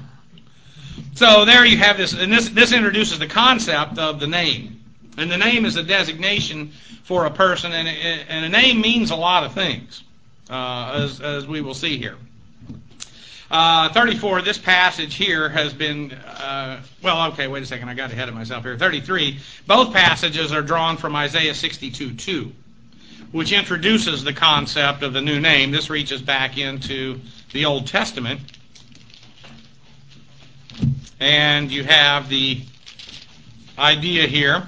[SPEAKER 1] So there you have this, and this introduces the concept of the name. And the name is a designation for a person, and a name means a lot of things, as we will see here. 34, this passage here has been, wait a second, I got ahead of myself here. 33, both passages are drawn from Isaiah 62:2, which introduces the concept of the new name. This reaches back into the Old Testament. And you have the idea here.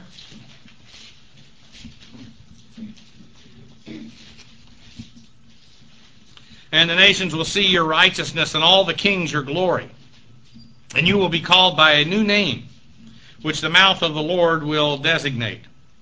[SPEAKER 1] And the nations will see your righteousness, and all the kings your glory. And you will be called by a new name, which the mouth of the Lord will designate.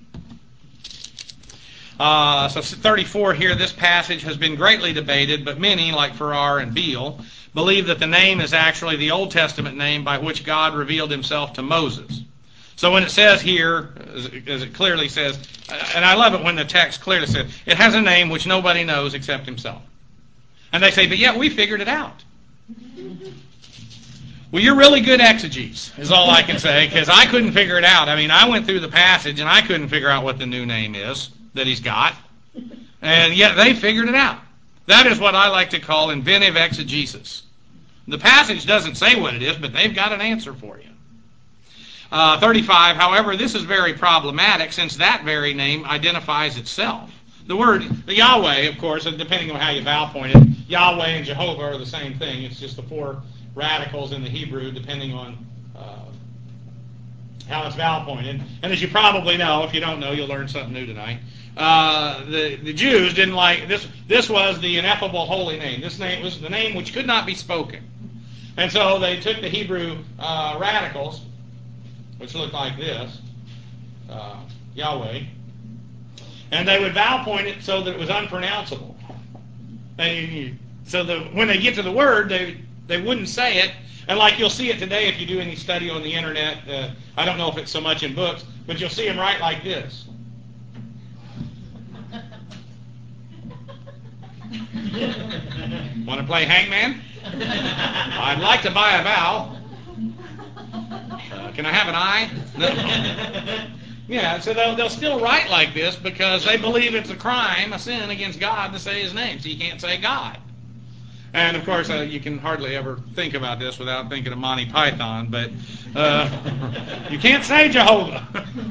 [SPEAKER 1] So 34 here, this passage has been greatly debated, but many, like Farrar and Beale, believe that the name is actually the Old Testament name by which God revealed himself to Moses. So when it says here, as it clearly says, and I love it when the text clearly says, it has a name which nobody knows except himself. And they say, but yet we figured it out. Well, you're really good exegetes, is all I can say, because I couldn't figure it out. I mean, I went through the passage, and I couldn't figure out what the new name is that he's got. And yet they figured it out. That is what I like to call inventive exegesis. The passage doesn't say what it is, but they've got an answer for you. 35, however, this is very problematic, since that very name identifies itself. The word Yahweh, of course, depending on how you vowel point it, Yahweh and Jehovah are the same thing. It's just the 4 radicals in the Hebrew, depending on how it's vowel pointed. And as you probably know, if you don't know, you'll learn something new tonight. The Jews didn't like this. This was the ineffable holy name. This name was the name which could not be spoken. And so they took the Hebrew radicals, which look like this, Yahweh,
[SPEAKER 2] And they would vowel point it so that it was unpronounceable. So when they get to the word, they wouldn't say it. And like you'll see it today if you do any study on the internet. I don't know if it's so much in books, but you'll see them write like this. Want to play hangman? I'd like to buy a vowel. Can I have an eye? No. Yeah, so they'll still write like this because they believe it's a crime, a sin against God to say His name, so you can't say God. And of course, you can hardly ever think about this without thinking of Monty Python, but you can't say Jehovah.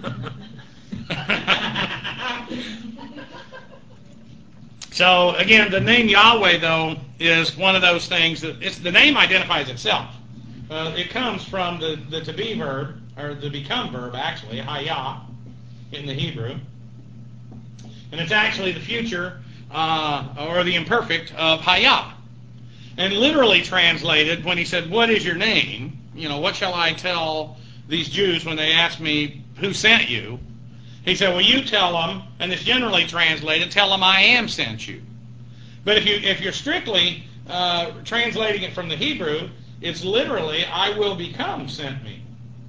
[SPEAKER 2] So again, the name Yahweh, though, is one of those things that the name identifies itself. It comes from the to be verb, or the become verb, actually, hayah, in the Hebrew. And it's actually the future, or the imperfect, of hayah. And literally translated, when he said, "What is your name?" What shall I tell these Jews when they ask me, "Who sent you?" He said, "Well, you tell them," and it's generally translated, "Tell them I am sent you." But if you're strictly translating it from the Hebrew, it's literally, "I will become sent me."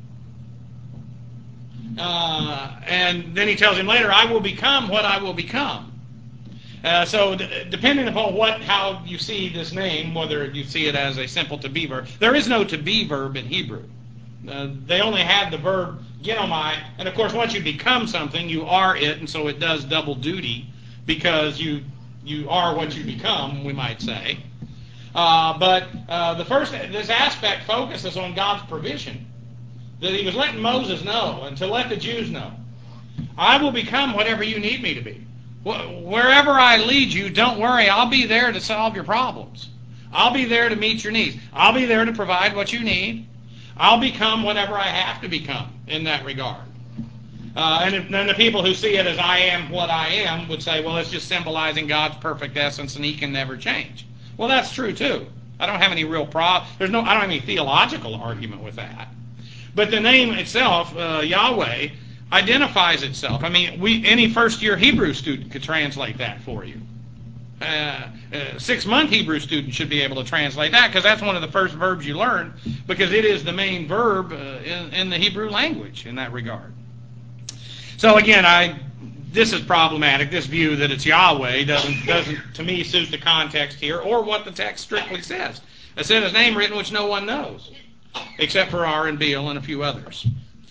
[SPEAKER 2] And then he tells him later, "I will become what I will become." So depending upon how you see this name, whether you see it as a simple to be verb, there is no to be verb in Hebrew. They only have the verb genomai, and of course once you become something, you are it, and so it does double duty because you are what you become, we might say. But this aspect focuses on God's provision, that He was letting Moses know and to let the Jews know, "I will become whatever you need me to be. Wherever I lead you, don't worry, I'll be there to solve your problems. I'll be there to meet your needs. I'll be there to provide what you need. I'll become whatever I have to become in that regard." And then the people who see it as "I am what I am" would say, "Well, it's just symbolizing God's perfect essence and He can never change." Well, that's true too. I don't have any real problem. I don't have any theological argument with that. But the name itself, Yahweh, identifies itself. I mean, any first-year Hebrew student could translate that for you. 6-month Hebrew student should be able to translate that because that's one of the first verbs you learn, because it is the main verb in the Hebrew language in that regard. So again, this is problematic. This view that it's Yahweh doesn't to me suit the context here or what the text strictly says. It said His name written which no one knows, except for R and Beale and a few others.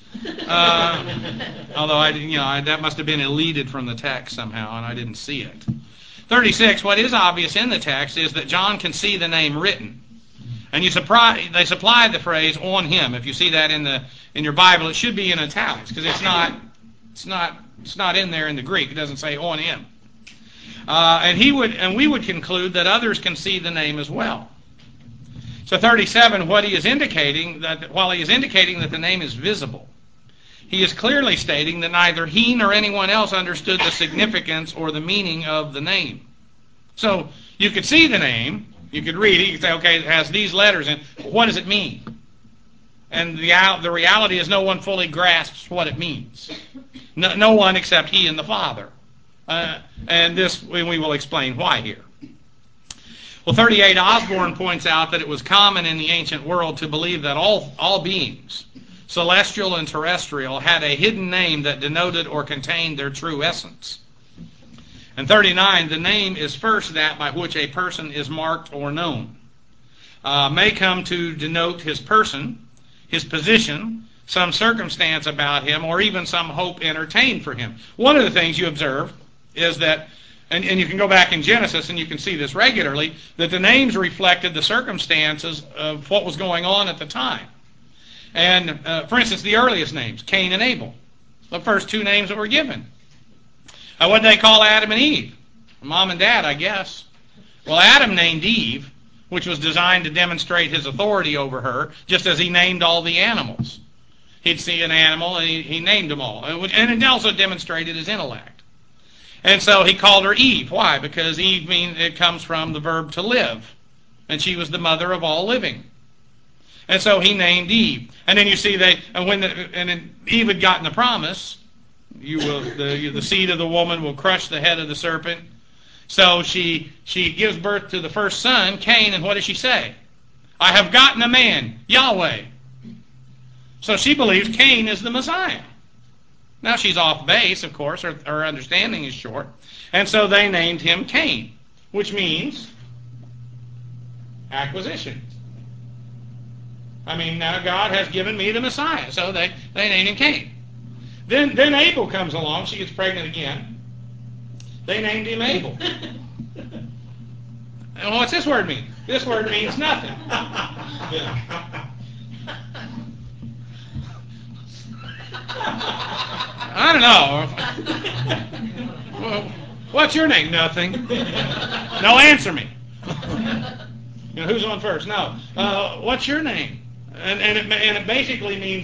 [SPEAKER 2] Although that must have been deleted from the text somehow, and I didn't see it. 36. What is obvious in the text is that John can see the name written, and they supply the phrase "on him." If you see that in your Bible, it should be in italics because it's not in there in the Greek. It doesn't say "on him," and we would conclude that others can see the name as well. So 37. What he is indicating while he is indicating that the name is visible, he is clearly stating that neither he nor anyone else understood the significance or the meaning of the name. So you could see the name, you could read it, you could say, okay, it has these letters in. What does it mean? And the reality is no one fully grasps what it means. No one except He and the Father. And this we will explain why here. Well, 38, Osborne points out that it was common in the ancient world to believe that all beings, celestial and terrestrial, had a hidden name that denoted or contained their true essence. And 39, the name is first that by which a person is marked or known. May come to denote his person, his position, some circumstance about him, or even some hope entertained for him. One of the things you observe is that, and you can go back in Genesis and you can see this regularly, that the names reflected the circumstances of what was going on at the time. And, for instance, the earliest names, Cain and Abel, the first two names that were given. What did they call Adam and Eve? Mom and Dad, I guess. Well, Adam named Eve, which was designed to demonstrate his authority over her, just as he named all the animals. He'd see an animal and he named them all. And it also demonstrated his intellect. And so he called her Eve. Why? Because Eve it comes from the verb to live. And she was the mother of all living. And so he named Eve. And then you see when Eve had gotten the promise, The seed of the woman will crush the head of the serpent. So she gives birth to the first son, Cain, and what does she say? I have gotten a man, Yahweh. So she believes Cain is the Messiah. Now she's off base, of course. Her understanding is short. And so they named him Cain, which means acquisition. I mean, now God has given me the Messiah. So they named him Cain. Then Abel comes along. She gets pregnant again. They named him Abel. And what's this word mean? This word means nothing. I don't know. Well, what's your name? Nothing. No, answer me. Who's on first? No. What's your name? And it basically means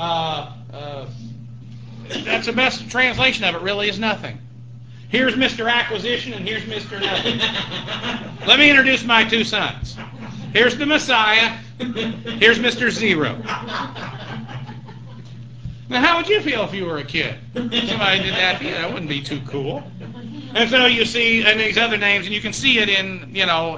[SPEAKER 2] that's the best translation of it. Really, is nothing. Here's Mr. Acquisition, and here's Mr. Nothing. Let me introduce my two sons. Here's the Messiah. Here's Mr. Zero. Now, how would you feel if you were a kid? Somebody did that to you. That wouldn't be too cool. And so you see, and these other names, and you can see it in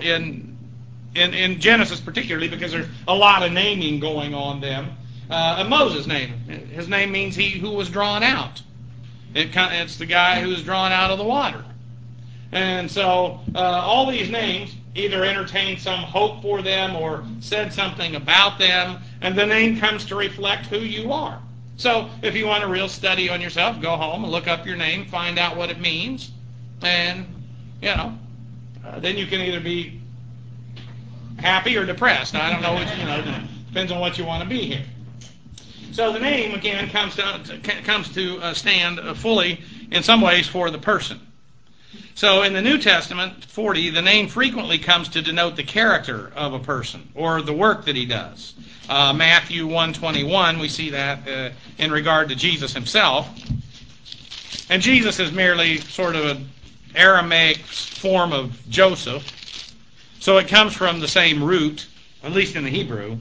[SPEAKER 2] Genesis particularly, because there's a lot of naming going on them. Moses' name. His name means he who was drawn out. It's the guy who was drawn out of the water. And so all these names either entertained some hope for them or said something about them, and the name comes to reflect who you are. So if you want a real study on yourself, go home and look up your name, find out what it means, and, then you can either be happy or depressed. I don't know which, depends on what you want to be here. So the name, again, comes to stand fully, in some ways, for the person. So in the New Testament, 40, the name frequently comes to denote the character of a person or the work that he does. Matthew 1:21, we see that in regard to Jesus himself. And Jesus is merely sort of an Aramaic form of Joseph. So it comes from the same root, at least in the Hebrew.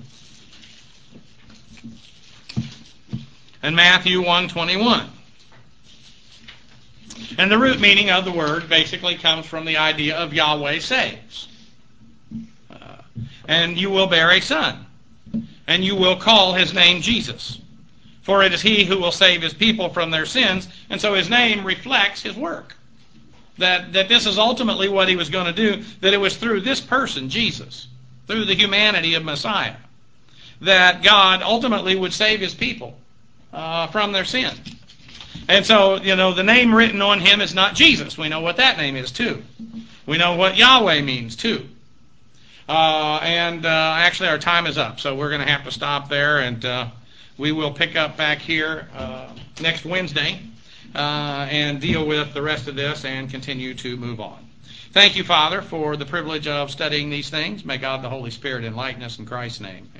[SPEAKER 2] And Matthew 1:21. And the root meaning of the word basically comes from the idea of Yahweh saves. And you will bear a son, and you will call his name Jesus. For it is he who will save his people from their sins, and so his name reflects his work. That this is ultimately what he was going to do, that it was through this person, Jesus, through the humanity of Messiah, that God ultimately would save his people from their sin. And so, the name written on him is not Jesus. We know what that name is, too. We know what Yahweh means, too. Actually, our time is up, so we're going to have to stop there, and we will pick up back here next Wednesday and deal with the rest of this and continue to move on. Thank you, Father, for the privilege of studying these things. May God the Holy Spirit enlighten us in Christ's name.